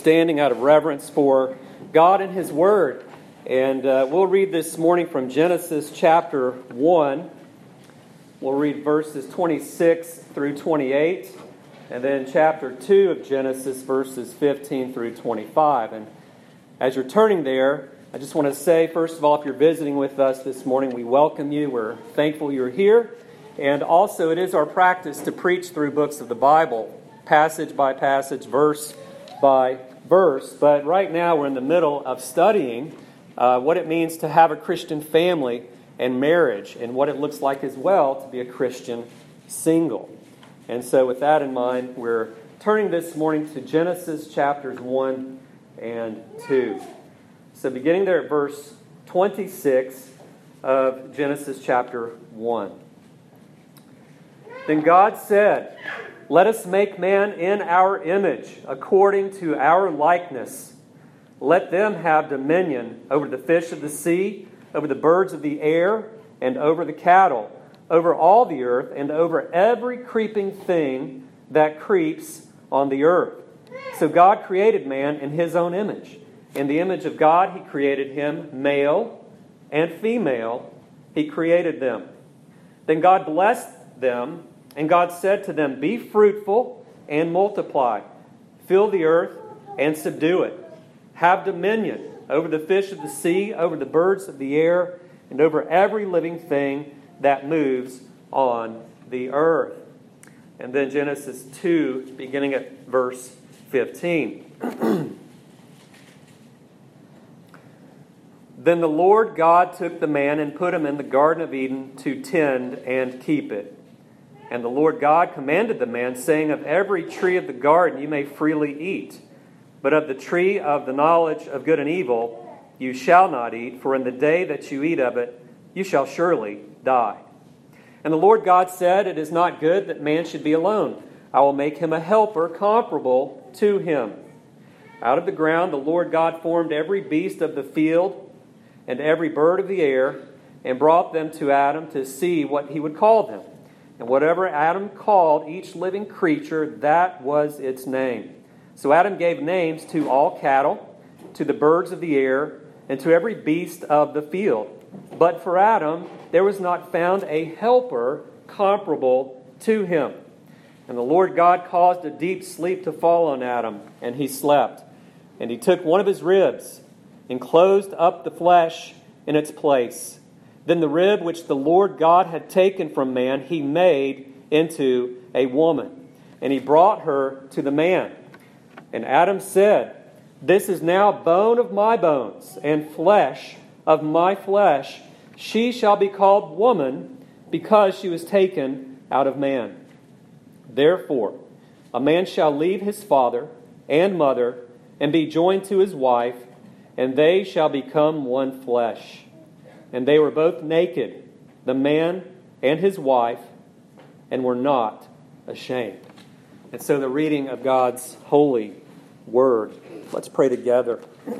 Standing out of reverence for God and His Word. And we'll read this morning from Genesis chapter 1. We'll read verses 26 through 28. And then chapter 2 of Genesis, verses 15 through 25. And as you're turning there, I just want to say, first of all, if you're visiting with us this morning, we welcome you. We're thankful you're here. And also, it is our practice to preach through books of the Bible, passage by passage, verse by verse. But right now we're in the middle of studying what it means to have a Christian family and marriage, and what it looks like as well to be a Christian single. And so with that in mind, we're turning this morning to Genesis chapters 1 and 2. So beginning there at verse 26 of Genesis chapter 1. Then God said, "Let us make man in our image, according to our likeness. Let them have dominion over the fish of the sea, over the birds of the air, and over the cattle, over all the earth, and over every creeping thing that creeps on the earth." So God created man in His own image. In the image of God He created him, male and female He created them. Then God blessed them, and God said to them, "Be fruitful and multiply. Fill the earth and subdue it. Have dominion over the fish of the sea, over the birds of the air, and over every living thing that moves on the earth." And then Genesis 2, beginning at verse 15. Then the Lord God took the man and put him in the Garden of Eden to tend and keep it. And the Lord God commanded the man, saying, "Of every tree of the garden you may freely eat, but of the tree of the knowledge of good and evil you shall not eat, for in the day that you eat of it you shall surely die." And the Lord God said, "It is not good that man should be alone. I will make him a helper comparable to him." Out of the ground the Lord God formed every beast of the field and every bird of the air, and brought them to Adam to see what he would call them. And whatever Adam called each living creature, that was its name. So Adam gave names to all cattle, to the birds of the air, and to every beast of the field. But for Adam there was not found a helper comparable to him. And the Lord God caused a deep sleep to fall on Adam, and he slept. And He took one of his ribs, and closed up the flesh in its place. Then the rib which the Lord God had taken from man, He made into a woman, and He brought her to the man. And Adam said, "This is now bone of my bones, and flesh of my flesh. She shall be called woman, because she was taken out of man. Therefore, a man shall leave his father and mother, and be joined to his wife, and they shall become one flesh. And they were both naked, the man and his wife, and were not ashamed." And so the reading of God's holy word. Let's pray together.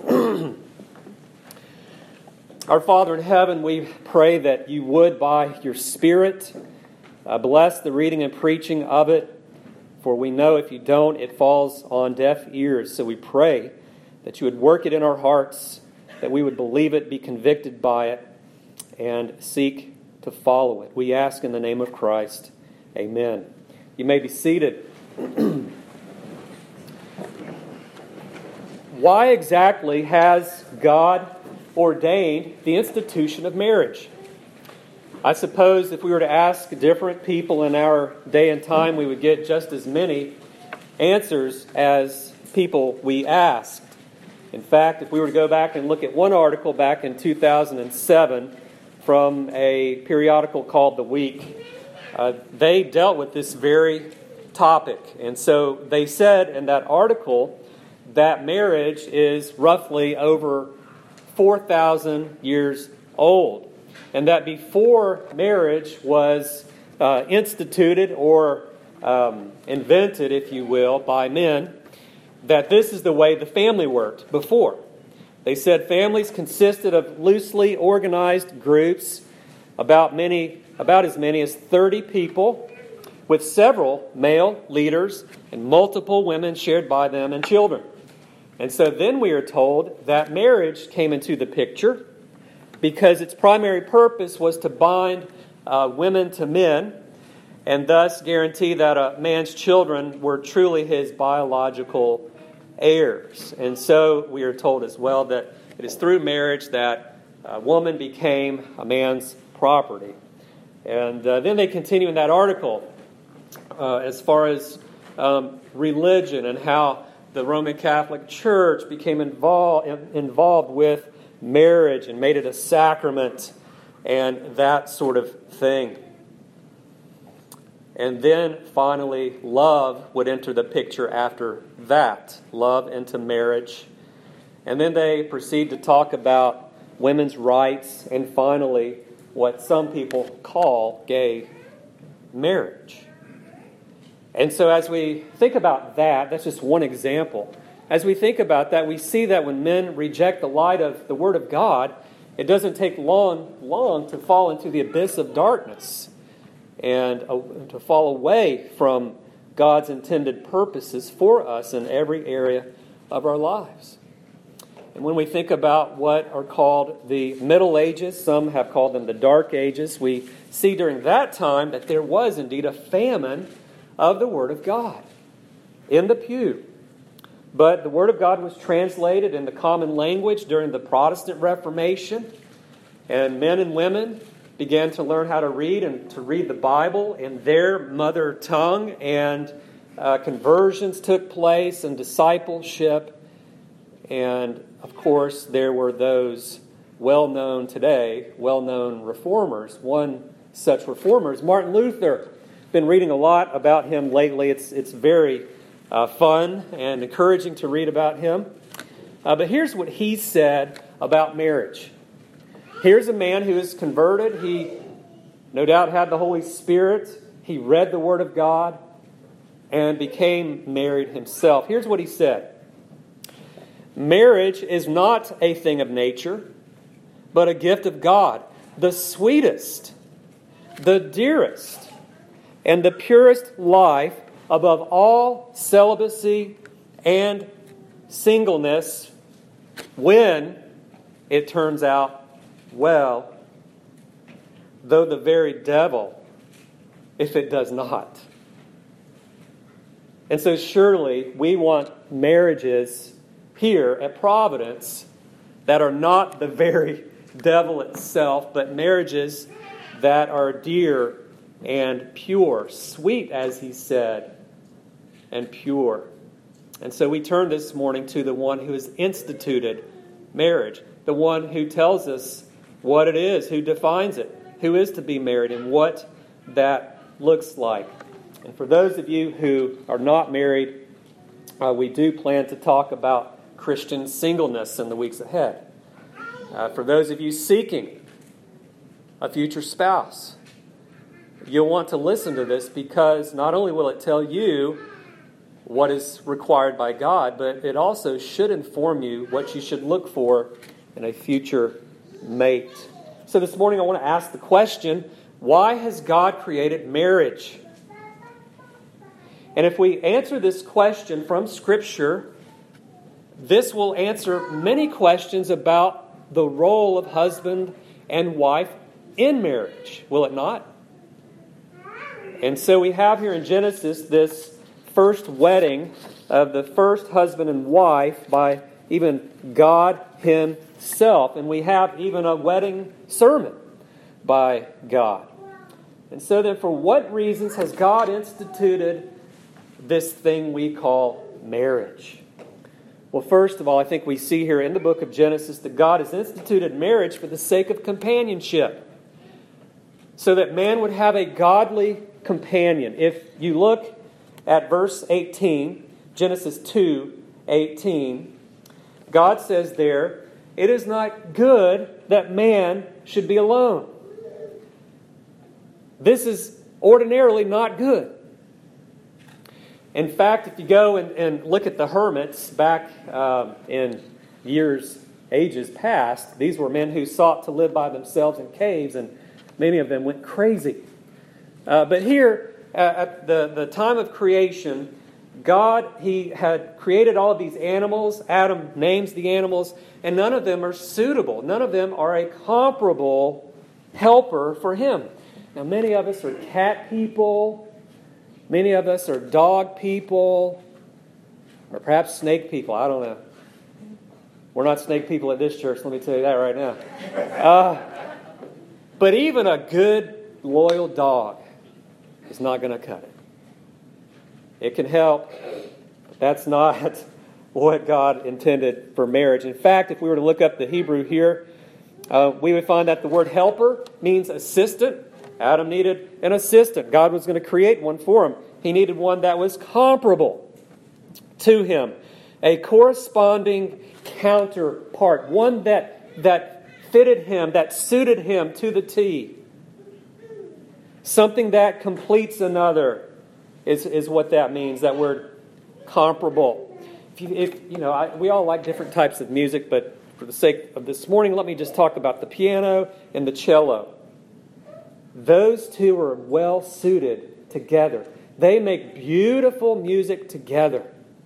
Our Father in heaven, we pray that You would, by Your Spirit, bless the reading and preaching of it. For we know if You don't, it falls on deaf ears. So we pray that You would work it in our hearts, that we would believe it, be convicted by it, and seek to follow it. We ask in the name of Christ. Amen. You may be seated. Why exactly has God ordained the institution of marriage? I suppose if we were to ask different people in our day and time, we would get just as many answers as people we asked. In fact, if we were to go back and look at one article back in 2007 from a periodical called The Week, they dealt with this very topic. And so they said in that article that marriage is roughly over 4,000 years old. And that before marriage was instituted or invented, if you will, by men, that this is the way the family worked before. They said families consisted of loosely organized groups, about as many as 30 people, with several male leaders and multiple women shared by them and children. And so then we are told that marriage came into the picture because its primary purpose was to bind women to men and thus guarantee that a man's children were truly his biological heirs. And so we are told as well that it is through marriage that a woman became a man's property. And then they continue in that article as far as religion and how the Roman Catholic Church became involved with marriage and made it a sacrament and that sort of thing. And then finally, love would enter the picture after that. Love into marriage. And then they proceed to talk about women's rights and finally what some people call gay marriage. And so as we think about that, that's just one example. As we think about that, we see that when men reject the light of the Word of God, it doesn't take long to fall into the abyss of darkness and to fall away from God's intended purposes for us in every area of our lives. And when we think about what are called the Middle Ages, some have called them the Dark Ages, we see during that time that there was indeed a famine of the Word of God in the pew. But the Word of God was translated in the common language during the Protestant Reformation, and men and women began to learn how to read and to read the Bible in their mother tongue, and conversions took place and discipleship. And of course, there were those well-known reformers. One such reformer is Martin Luther. Been reading a lot about him lately. It's very fun and encouraging to read about him. But here's what he said about marriage. Here's a man who is converted. He no doubt had the Holy Spirit. He read the Word of God and became married himself. Here's what he said. Marriage is not a thing of nature, but a gift of God, the sweetest, the dearest, and the purest life above all celibacy and singleness when it turns out well, though the very devil if it does not. And so surely we want marriages here at Providence that are not the very devil itself, but marriages that are dear and pure, sweet, as he said, and pure. And so we turn this morning to the one who has instituted marriage, the one who tells us what it is, who defines it, who is to be married, and what that looks like. And for those of you who are not married, we do plan to talk about Christian singleness in the weeks ahead. For those of you seeking a future spouse, you'll want to listen to this because not only will it tell you what is required by God, but it also should inform you what you should look for in a future mate. So this morning I want to ask the question, why has God created marriage? And if we answer this question from Scripture, this will answer many questions about the role of husband and wife in marriage, will it not? And so we have here in Genesis this first wedding of the first husband and wife by even God Himself. And we have even a wedding sermon by God. And so then, for what reasons has God instituted this thing we call marriage? Well, first of all, I think we see here in the book of Genesis that God has instituted marriage for the sake of companionship, so that man would have a godly companion. If you look at verse 18, Genesis 2:18, God says there, "It is not good that man should be alone." This is ordinarily not good. In fact, if you go and look at the hermits back in ages past, these were men who sought to live by themselves in caves, and many of them went crazy. But here, at the time of creation, God, He had created all of these animals. Adam names the animals, and none of them are suitable. None of them are a comparable helper for Him. Now, many of us are cat people. Many of us are dog people. Or perhaps snake people. I don't know. We're not snake people at this church, let me tell you that right now. But even a good, loyal dog is not going to cut it. It can help, but that's not what God intended for marriage. In fact, if we were to look up the Hebrew here, we would find that the word helper means assistant. Adam needed an assistant. God was going to create one for him. He needed one that was comparable to him. A corresponding counterpart. One that fitted him, that suited him to the T. Something that completes another is what that means, that word comparable. We all like different types of music, but for the sake of this morning, let me just talk about the piano and the cello. Those two are well suited together. They make beautiful music together.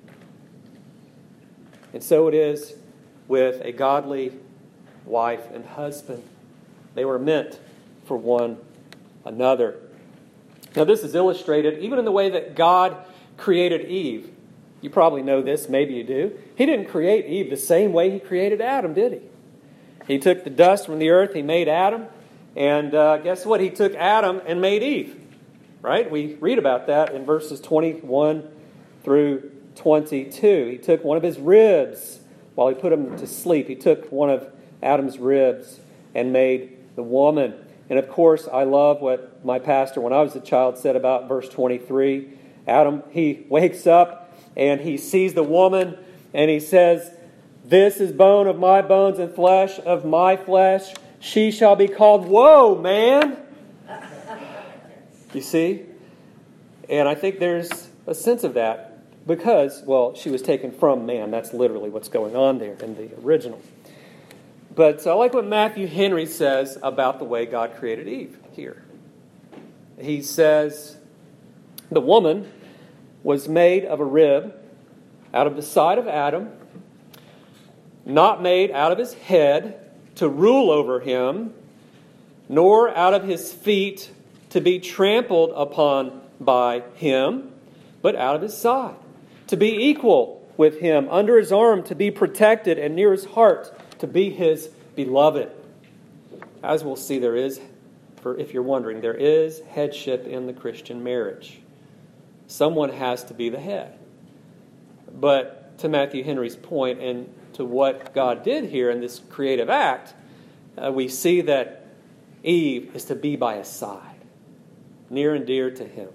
And so it is with a godly wife and husband. They were meant for one another. Now, this is illustrated even in the way that God created Eve. You probably know this, maybe you do. He didn't create Eve the same way He created Adam, did He? He took the dust from the earth, He made Adam, and guess what? He took Adam and made Eve, right? We read about that in verses 21 through 22. He took one of his ribs while He put him to sleep. He took one of Adam's ribs and made the woman. And of course, I love what my pastor, when I was a child, said about verse 23. Adam, he wakes up and he sees the woman and he says, "This is bone of my bones and flesh of my flesh. She shall be called," whoa, man! You see? And I think there's a sense of that because, well, she was taken from man. That's literally what's going on there in the original. But I like what Matthew Henry says about the way God created Eve here. He says, the woman was made of a rib out of the side of Adam, not made out of his head to rule over him, nor out of his feet to be trampled upon by him, but out of his side, to be equal with him, under his arm to be protected, and near his heart to be his beloved. As we'll see, there is, if you're wondering, there is headship in the Christian marriage. Someone has to be the head. But to Matthew Henry's point and to what God did here in this creative act, we see that Eve is to be by his side, near and dear to him.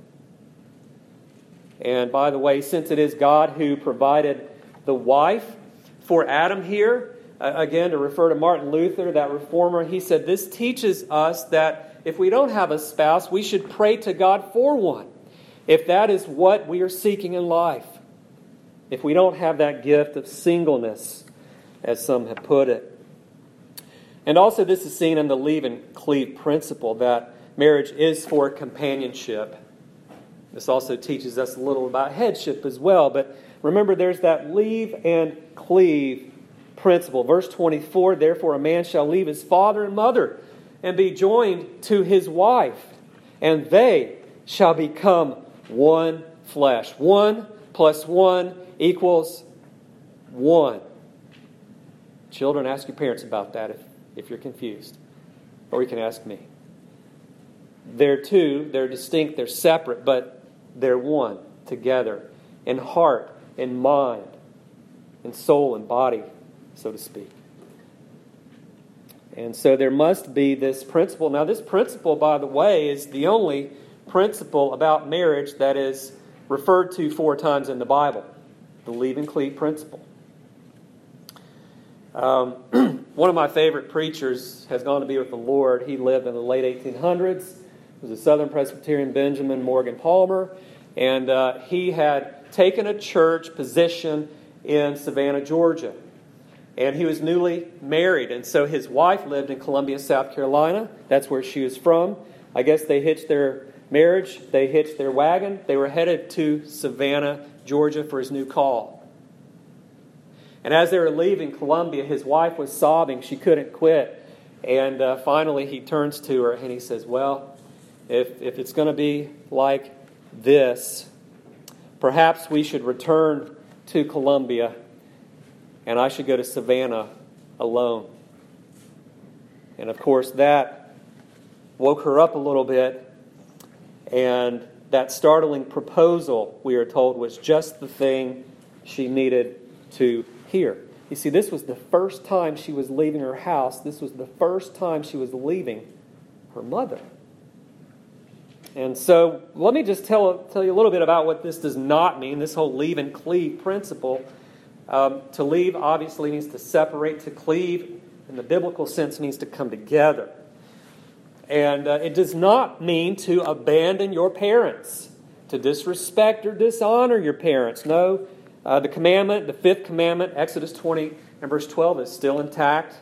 And by the way, since it is God who provided the wife for Adam here, again, to refer to Martin Luther, that reformer, he said, this teaches us that if we don't have a spouse, we should pray to God for one, if that is what we are seeking in life. If we don't have that gift of singleness, as some have put it. And also this is seen in the leave and cleave principle, that marriage is for companionship. This also teaches us a little about headship as well. But remember, there's that leave and cleave principle. Verse 24, therefore a man shall leave his father and mother and be joined to his wife, and they shall become one flesh. 1 plus 1 equals 1. Children, ask your parents about that if you're confused. Or you can ask me. They're two, they're distinct, they're separate, but they're one together in heart, in mind, in soul and body, so to speak. And so there must be this principle. Now this principle, by the way, is the only principle about marriage that is referred to 4 times in the Bible. The leave and cleave principle. One of my favorite preachers has gone to be with the Lord. He lived in the late 1800s. He was a Southern Presbyterian, Benjamin Morgan Palmer. And he had taken a church position in Savannah, Georgia. And he was newly married. And so his wife lived in Columbia, South Carolina. That's where she was from. I guess they hitched their marriage. They hitched their wagon. They were headed to Savannah, Georgia, for his new call. And as they were leaving Columbia, his wife was sobbing. She couldn't quit. And finally he turns to her and he says, well, if it's going to be like this, perhaps we should return to Columbia and I should go to Savannah alone. And of course that woke her up a little bit, and that startling proposal, we are told, was just the thing she needed to hear. You see, this was the first time she was leaving her house. This was the first time she was leaving her mother. And so let me just tell you a little bit about what this does not mean, this whole leave and cleave principle. To leave obviously means to separate. To cleave, in the biblical sense, means to come together. And it does not mean to abandon your parents, to disrespect or dishonor your parents. No, the commandment, the fifth commandment, Exodus 20 and verse 12, is still intact.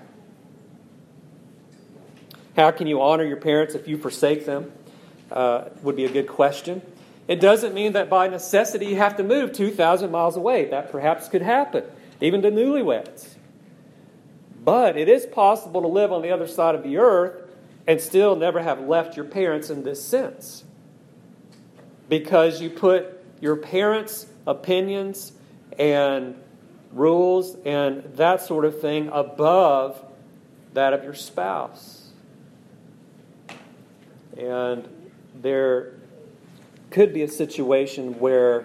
How can you honor your parents if you forsake them? Would be a good question. It doesn't mean that by necessity you have to move 2,000 miles away. That perhaps could happen, even to newlyweds. But it is possible to live on the other side of the earth and still never have left your parents in this sense. Because you put your parents' opinions and rules and that sort of thing above that of your spouse. And there could be a situation where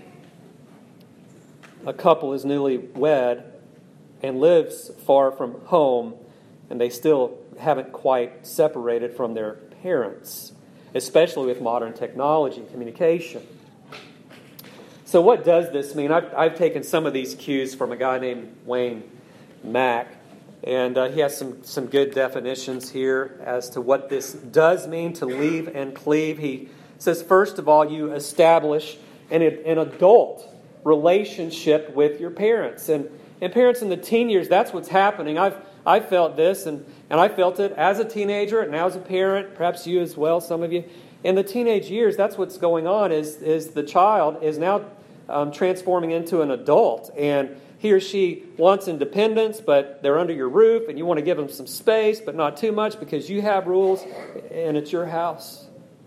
a couple is newly wed and lives far from home, and they still haven't quite separated from their parents, especially with modern technology and communication. So what does this mean? I've taken some of these cues from a guy named Wayne Mack, and he has some good definitions here as to what this does mean to leave and cleave. He says, first of all, you establish an adult relationship with your parents. And parents in the teen years, that's what's happening. I've felt this, and I felt it as a teenager and now as a parent, perhaps you as well, some of you. In the teenage years, that's what's going on, is the child is now transforming into an adult. And he or she wants independence, but they're under your roof, and you want to give them some space, but not too much because you have rules, and it's your house.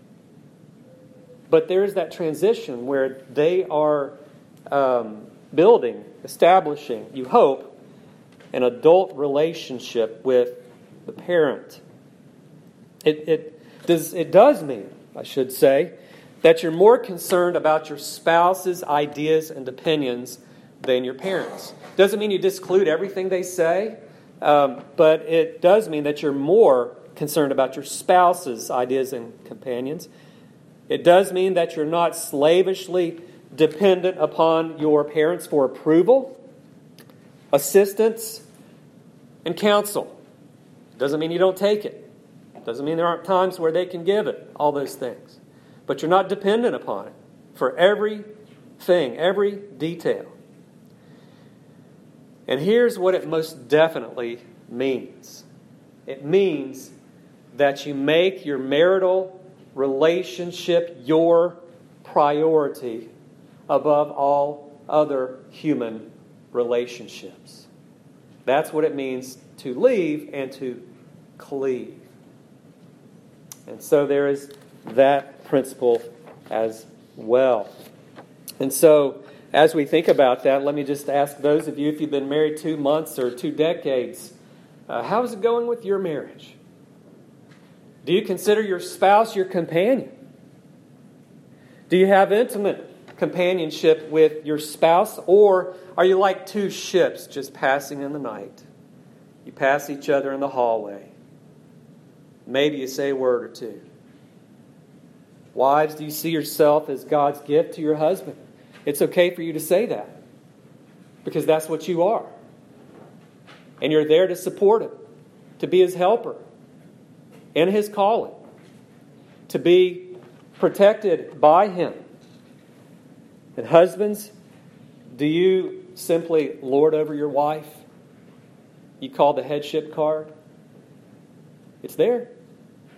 But there is that transition where they are building, establishing, you hope, an adult relationship with the parent. It does mean, I should say, that you're more concerned about your spouse's ideas and opinions than your parents. Doesn't mean you disclude everything they say, but it does mean that you're more concerned about your spouse's ideas and companions. It does mean that you're not slavishly dependent upon your parents for approval, assistance, and counsel. Doesn't mean you don't take it. Doesn't mean there aren't times where they can give it, all those things. But you're not dependent upon it for everything, every detail. And here's what it most definitely means. It means that you make your marital relationship your priority above all other human relationships. That's what it means to leave and to cleave. And so there is that principle as well. And so as we think about that, let me just ask those of you, if you've been married 2 months or 2 decades, how is it going with your marriage? Do you consider your spouse your companion? Do you have intimate companionship with your spouse? Or are you like 2 ships just passing in the night? You pass each other in the hallway. Maybe you say a word or 2. Wives, do you see yourself as God's gift to your husband? It's okay for you to say that, because that's what you are. And you're there to support him, to be his helper in his calling, to be protected by him. And husbands, do you simply lord over your wife? You call the headship card? It's there,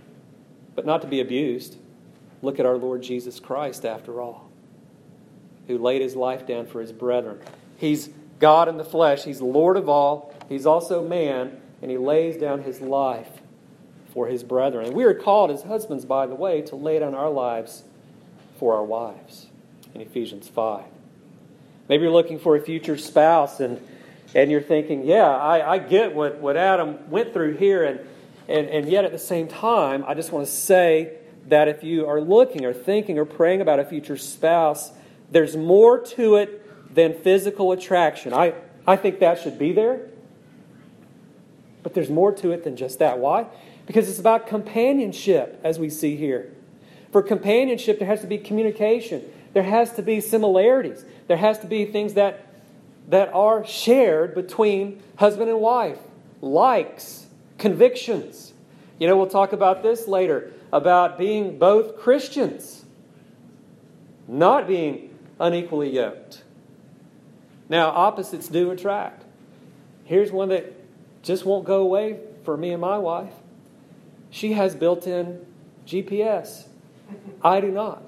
but not to be abused. Look at our Lord Jesus Christ, after all, who laid his life down for his brethren. He's God in the flesh. He's Lord of all. He's also man, and he lays down his life for his brethren. And we are called as husbands, by the way, to lay down our lives for our wives in Ephesians 5. Maybe you're looking for a future spouse and you're thinking, yeah, I get what Adam went through here, and yet at the same time, I just want to say that if you are looking or thinking or praying about a future spouse, there's more to it than physical attraction. I think that should be there. But there's more to it than just that. Why? Because it's about companionship, as we see here. For companionship, there has to be communication. There has to be similarities. There has to be things that are shared between husband and wife. Likes, convictions. We'll talk about this later, about being both Christians, not being unequally yoked. Now, opposites do attract. Here's one that just won't go away for me and my wife. She has built-in GPS. I do not.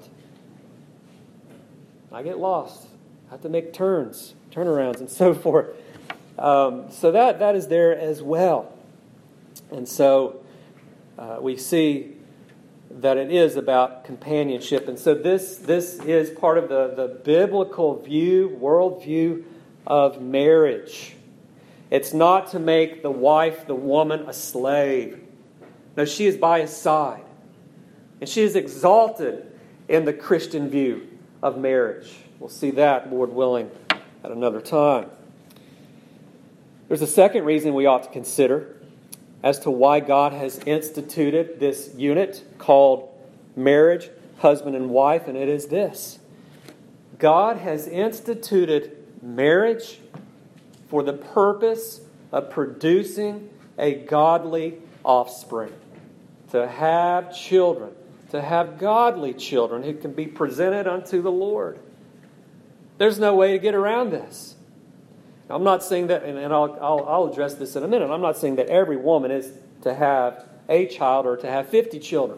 I get lost. I have to make turnarounds, and so forth. So that is there as well. And so we see that it is about companionship. And so this is part of the biblical worldview of marriage. It's not to make the wife, the woman, a slave. No, she is by his side. And she is exalted in the Christian view of marriage. We'll see that, Lord willing, at another time. There's a second reason we ought to consider as to why God has instituted this unit called marriage, husband and wife, and it is this. God has instituted marriage for the purpose of producing a godly offspring. To have children, to have godly children who can be presented unto the Lord. There's no way to get around this. I'm not saying that, and I'll address this in a minute. I'm not saying that every woman is to have a child or to have 50 children.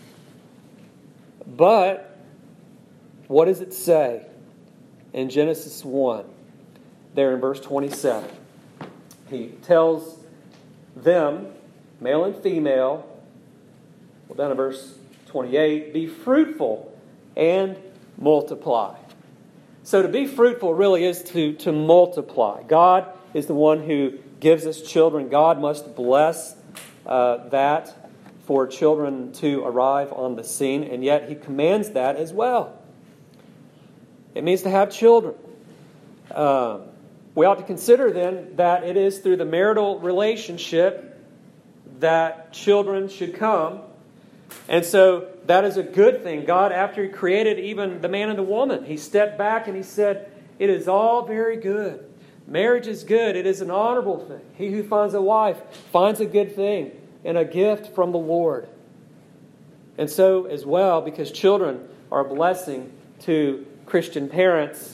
But what does it say in Genesis 1, there in verse 27? He tells them, male and female, down in verse 28, be fruitful and multiply. So to be fruitful really is to multiply. God is the one who gives us children. God must bless that for children to arrive on the scene, and yet He commands that as well. It means to have children. We ought to consider then that it is through the marital relationship that children should come. And so that is a good thing. God, after He created even the man and the woman, He stepped back and He said, it is all very good. Marriage is good. It is an honorable thing. He who finds a wife finds a good thing and a gift from the Lord. And so as well, because children are a blessing to Christian parents,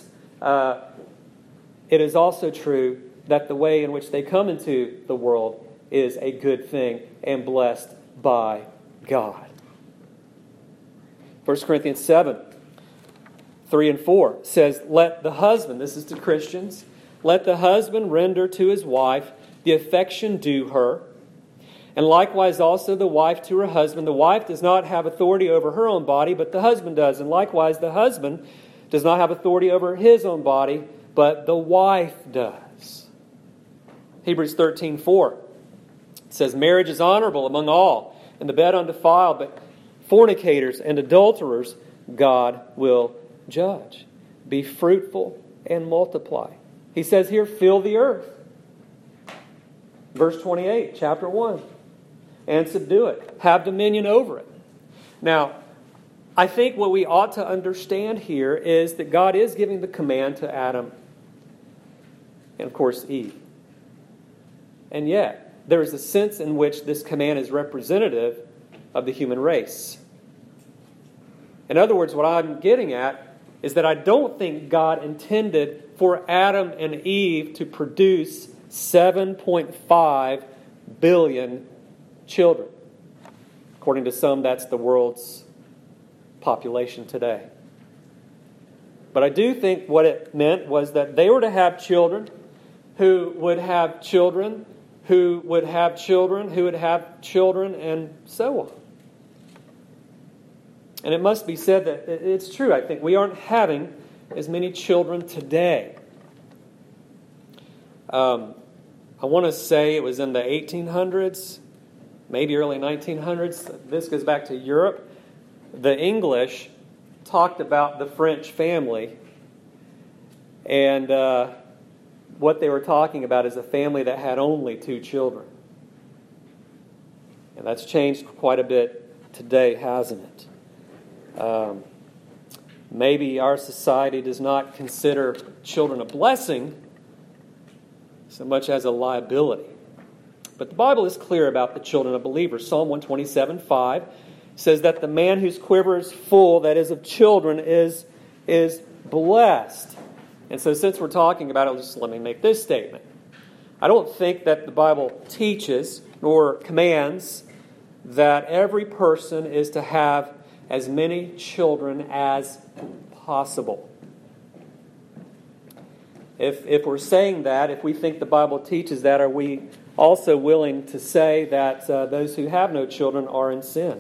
it is also true that the way in which they come into the world is a good thing and blessed by God. 1 Corinthians 7, 3 and 4 says, let the husband, this is to Christians, let the husband render to his wife the affection due her, and likewise also the wife to her husband. The wife does not have authority over her own body, but the husband does. And likewise the husband does not have authority over his own body, but the wife does. Hebrews 13:4 says, marriage is honorable among all, and the bed undefiled, but fornicators and adulterers God will judge. Be fruitful and multiply. He says here, fill the earth. Verse 28, chapter 1. And subdue it. Have dominion over it. Now, I think what we ought to understand here is that God is giving the command to Adam and, of course, Eve. And yet, there is a sense in which this command is representative of the human race. In other words, what I'm getting at is that I don't think God intended for Adam and Eve to produce 7.5 billion children. According to some, that's the world's population today. But I do think what it meant was that they were to have children who would have children who would have children who would have children, and so on. And it must be said that it's true. I think we aren't having as many children today. I want to say it was in the 1800s, maybe early 1900s. This goes back to Europe. The English talked about the French family, and what they were talking about is a family that had only 2 children. And that's changed quite a bit today, hasn't it? Maybe our society does not consider children a blessing so much as a liability. But the Bible is clear about the children of believers. Psalm 127:5 says that the man whose quiver is full, that is of children, is blessed. And so since we're talking about it, just let me make this statement. I don't think that the Bible teaches nor commands that every person is to have as many children as possible. If we're saying that, if we think the Bible teaches that, are we also willing to say that those who have no children are in sin?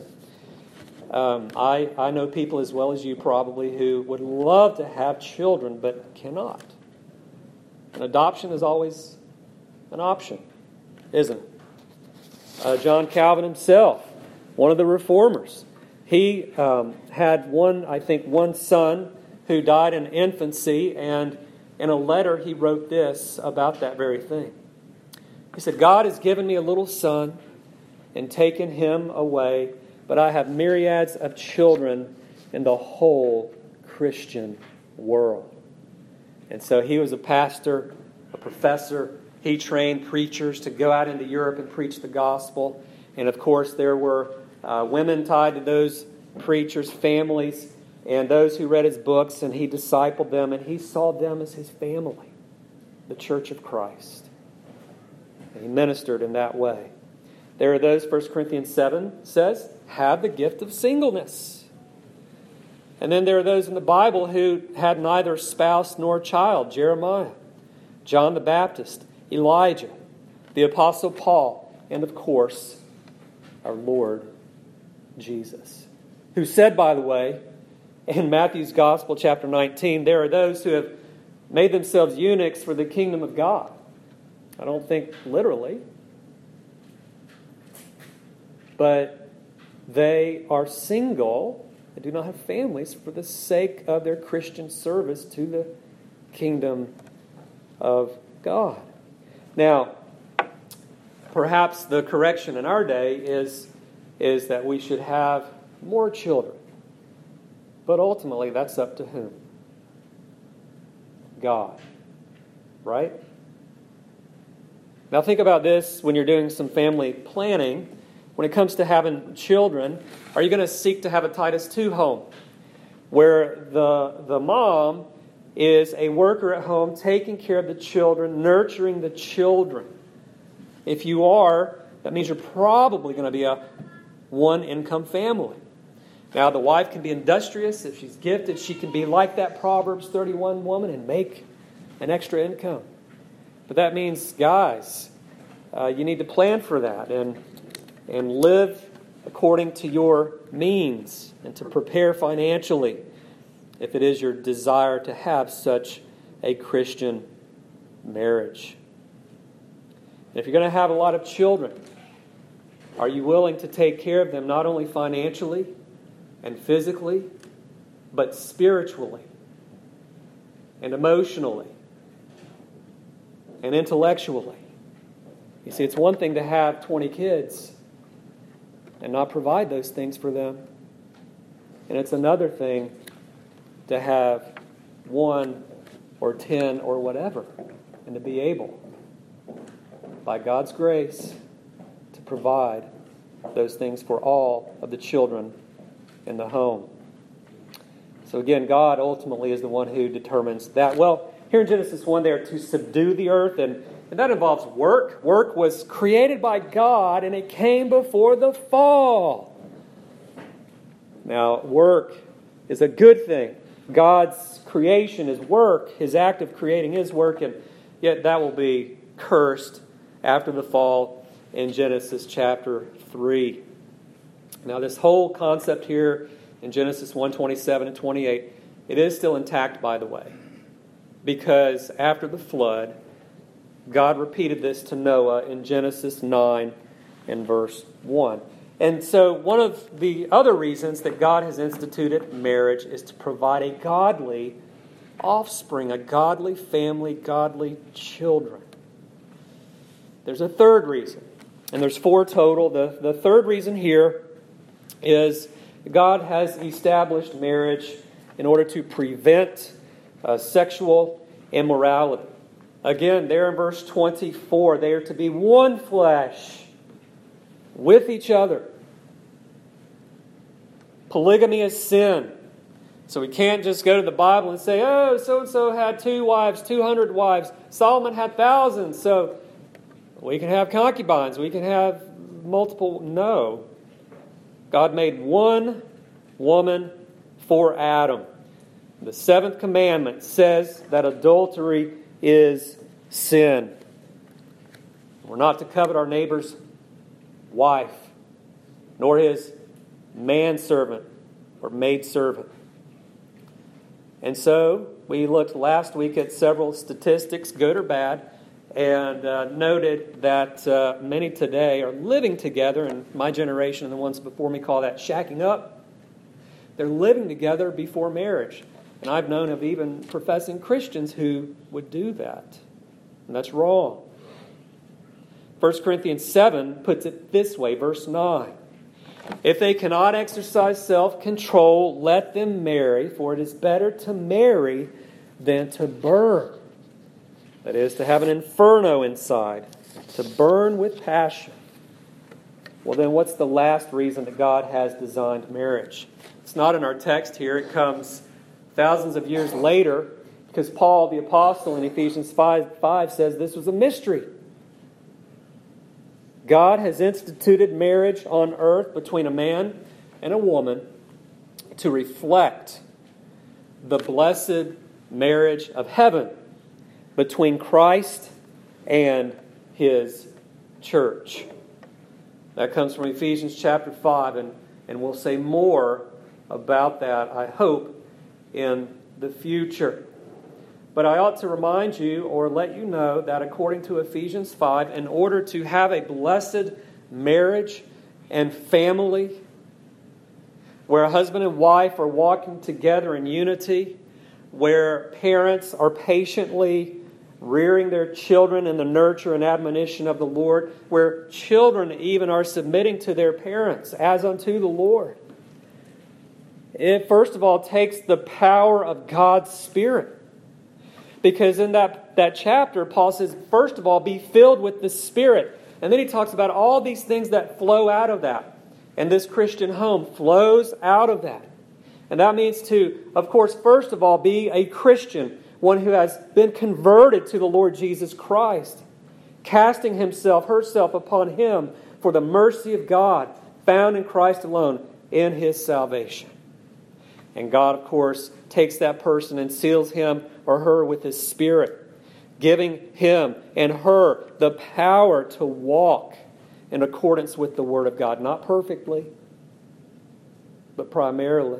I know people as well as you probably who would love to have children but cannot. And adoption is always an option, isn't it? John Calvin himself, one of the reformers, he had one son who died in infancy, and in a letter he wrote this about that very thing. He said, "God has given me a little son and taken him away, but I have myriads of children in the whole Christian world." And so he was a pastor, a professor. He trained preachers to go out into Europe and preach the gospel. And of course there were women tied to those preachers' families and those who read his books, and he discipled them, and he saw them as his family, the Church of Christ. And he ministered in that way. There are those, 1 Corinthians 7 says, have the gift of singleness. And then there are those in the Bible who had neither spouse nor child. Jeremiah, John the Baptist, Elijah, the Apostle Paul, and of course, our Lord Jesus, who said, by the way, in Matthew's Gospel, chapter 19, there are those who have made themselves eunuchs for the kingdom of God. I don't think literally, but they are single and do not have families for the sake of their Christian service to the kingdom of God. Now, perhaps the correction in our day is that we should have more children. But ultimately, that's up to whom? God. Right? Now think about this when you're doing some family planning. When it comes to having children, are you going to seek to have a Titus II home where the mom is a worker at home taking care of the children, nurturing the children? If you are, that means you're probably going to be a one-income family. Now, the wife can be industrious. If she's gifted, she can be like that Proverbs 31 woman and make an extra income. But that means, guys, you need to plan for that and live according to your means and to prepare financially if it is your desire to have such a Christian marriage. And if you're going to have a lot of children, are you willing to take care of them not only financially and physically, but spiritually and emotionally and intellectually? You see, it's one thing to have 20 kids and not provide those things for them. And it's another thing to have 1 or 10 or whatever, and to be able, by God's grace, to provide those things for all of the children in the home. So again, God ultimately is the one who determines that. Well, here in Genesis 1, they are to subdue the earth, and that involves work. Work was created by God, and it came before the fall. Now, work is a good thing. God's creation, His work, His act of creating His work, and yet that will be cursed after the fall in Genesis chapter 3. Now this whole concept here in Genesis 1:27 and 28, it is still intact, by the way, because after the flood, God repeated this to Noah in Genesis 9 and verse 1. And so one of the other reasons that God has instituted marriage is to provide a godly offspring, a godly family, godly children. There's a third reason, and there's four total. The third reason here is God has established marriage in order to prevent sexual immorality. Again, there in verse 24, they are to be one flesh with each other. Polygamy is sin. So we can't just go to the Bible and say, oh, so-and-so had 2 wives, 200 wives. Solomon had thousands, so we can have concubines. We can have multiple. No. God made one woman for Adam. The 7th commandment says that adultery is sin. We're not to covet our neighbor's wife, nor his manservant or maidservant. And so we looked last week at several statistics, good or bad, and noted that many today are living together, and my generation and the ones before me call that shacking up. They're living together before marriage. And I've known of even professing Christians who would do that. And that's wrong. 1 Corinthians 7 puts it this way, verse 9. If they cannot exercise self-control, let them marry, for it is better to marry than to burn. That is, to have an inferno inside, to burn with passion. Well, then what's the last reason that God has designed marriage? It's not in our text here. It comes thousands of years later, because Paul the Apostle in Ephesians 5 says this was a mystery. God has instituted marriage on earth between a man and a woman to reflect the blessed marriage of heaven between Christ and His church. That comes from Ephesians chapter 5, and we'll say more about that, I hope, in the future. But I ought to remind you or let you know that according to Ephesians 5, in order to have a blessed marriage and family where a husband and wife are walking together in unity, where parents are patiently rearing their children in the nurture and admonition of the Lord, where children even are submitting to their parents as unto the Lord, it first of all takes the power of God's Spirit. Because in that chapter, Paul says, first of all, be filled with the Spirit. And then he talks about all these things that flow out of that. And this Christian home flows out of that. And that means to, of course, first of all, be a Christian, one who has been converted to the Lord Jesus Christ, casting herself upon Him for the mercy of God found in Christ alone in His salvation. And God, of course, takes that person and seals him or her with His Spirit, giving him and her the power to walk in accordance with the Word of God. Not perfectly, but primarily.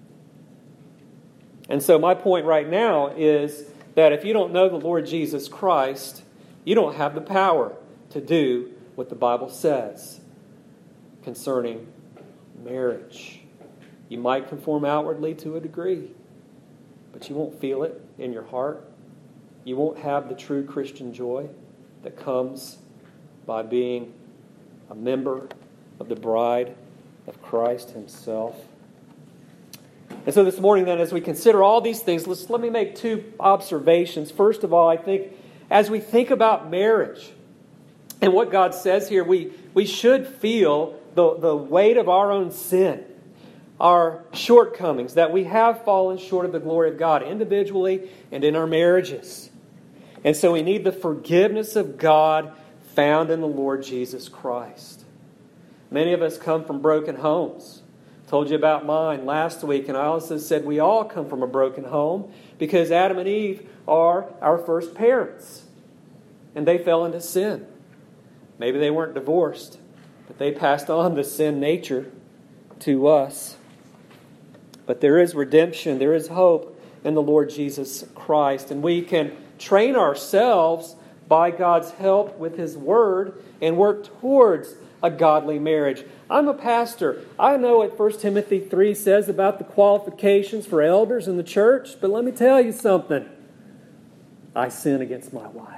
And so my point right now is that if you don't know the Lord Jesus Christ, you don't have the power to do what the Bible says concerning marriage. You might conform outwardly to a degree, but you won't feel it in your heart. You won't have the true Christian joy that comes by being a member of the bride of Christ Himself. And so this morning then, as we consider all these things, let me make 2 observations. First of all, I think as we think about marriage and what God says here, we should feel the weight of our own sin, our shortcomings, that we have fallen short of the glory of God individually and in our marriages. And so we need the forgiveness of God found in the Lord Jesus Christ. Many of us come from broken homes. Told you about mine last week, and I also said we all come from a broken home because Adam and Eve are our first parents. And they fell into sin. Maybe they weren't divorced, but they passed on the sin nature to us. But there is redemption, there is hope in the Lord Jesus Christ. And we can train ourselves by God's help with His Word and work towards a godly marriage. I'm a pastor. I know what 1 Timothy 3 says about the qualifications for elders in the church, but let me tell you something. I sin against my wife.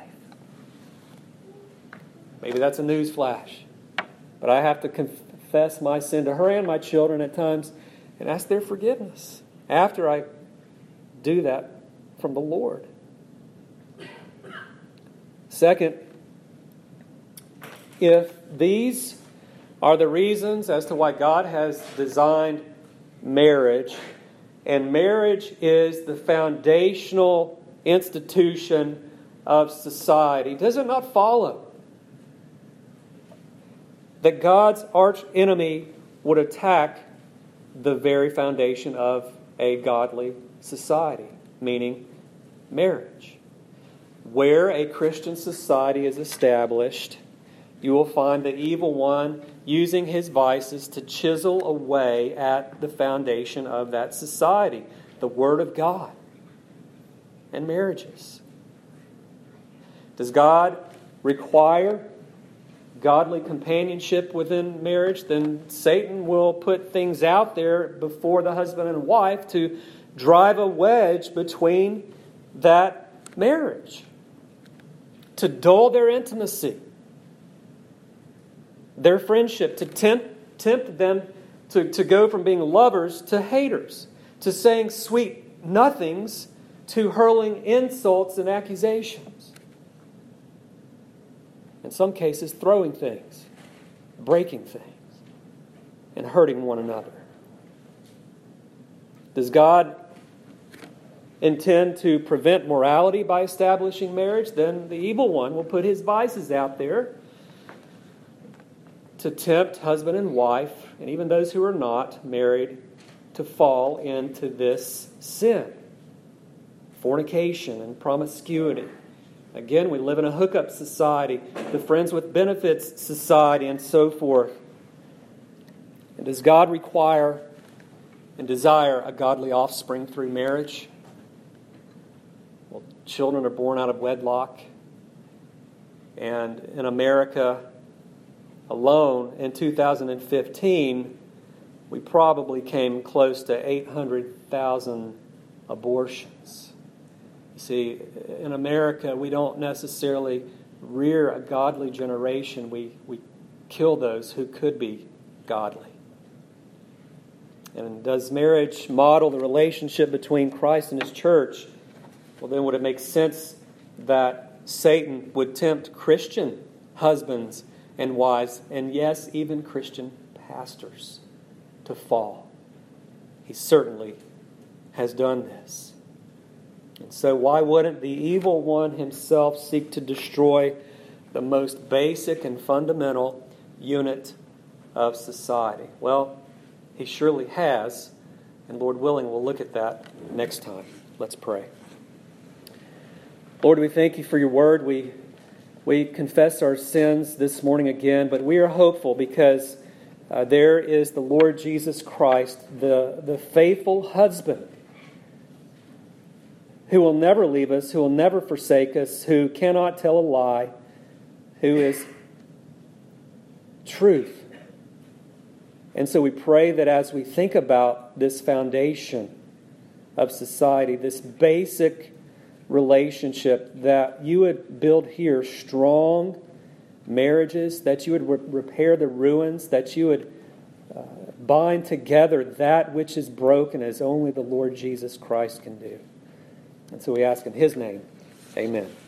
Maybe that's a news flash, but I have to confess my sin to her and my children at times and ask their forgiveness after I do that from the Lord. Second, if these are the reasons as to why God has designed marriage, and marriage is the foundational institution of society, does it not follow that God's arch enemy would attack the very foundation of a godly society, meaning marriage? Where a Christian society is established, you will find the evil one using his vices to chisel away at the foundation of that society, the Word of God and marriages. Does God require godly companionship within marriage? Then Satan will put things out there before the husband and wife to drive a wedge between that marriage, to dull their intimacy, their friendship, to tempt them to go from being lovers to haters, to saying sweet nothings, to hurling insults and accusations. In some cases, throwing things, breaking things, and hurting one another. Does God intend to prevent morality by establishing marriage? Then the evil one will put his vices out there to tempt husband and wife, and even those who are not married, to fall into this sin. Fornication and promiscuity. Again, we live in a hookup society, the friends with benefits society, and so forth. And does God require and desire a godly offspring through marriage? Well, children are born out of wedlock. And in America alone, in 2015, we probably came close to 800,000 abortions. You see, in America, we don't necessarily rear a godly generation. We kill those who could be godly. And does marriage model the relationship between Christ and His church? Well, then would it make sense that Satan would tempt Christian husbands and wives, and yes, even Christian pastors, to fall? He certainly has done this. And so why wouldn't the evil one himself seek to destroy the most basic and fundamental unit of society? Well, he surely has, and Lord willing, we'll look at that next time. Let's pray. Lord, we thank You for Your word. We confess our sins this morning again, but we are hopeful because there is the Lord Jesus Christ, the faithful husband, who will never leave us, who will never forsake us, who cannot tell a lie, who is truth. And so we pray that as we think about this foundation of society, this basic relationship, that You would build here strong marriages, that You would repair the ruins, that You would bind together that which is broken as only the Lord Jesus Christ can do. And so we ask in His name, amen.